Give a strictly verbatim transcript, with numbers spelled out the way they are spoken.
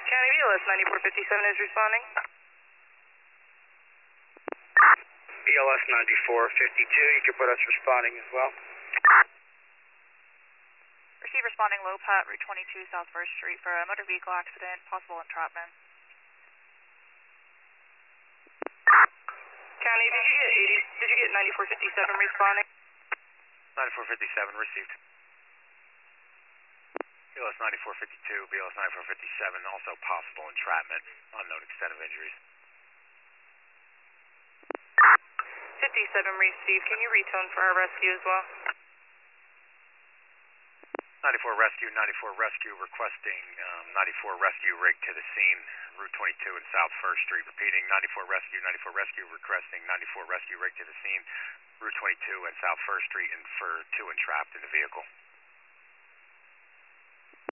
County B L S ninety-four fifty-seven is responding. B L S ninety-four fifty-two, you can put us responding as well. Receive responding low Pat, Route twenty-two South First Street for a motor vehicle accident, possible entrapment. County, did you get eighty? Did you get ninety-four fifty-seven responding? ninety-four fifty-seven received. B L S ninety-four fifty-two, B L S ninety-four fifty-seven, also possible entrapment, unknown extent of injuries. fifty-seven received. Can you retone for our rescue as well? ninety-four rescue, ninety-four rescue requesting um, ninety-four rescue rig to the scene, Route twenty-two and South First Street. Repeating, ninety-four rescue, ninety-four rescue requesting ninety-four rescue rig to the scene, Route twenty-two and South First Street, and for two entrapped in the vehicle.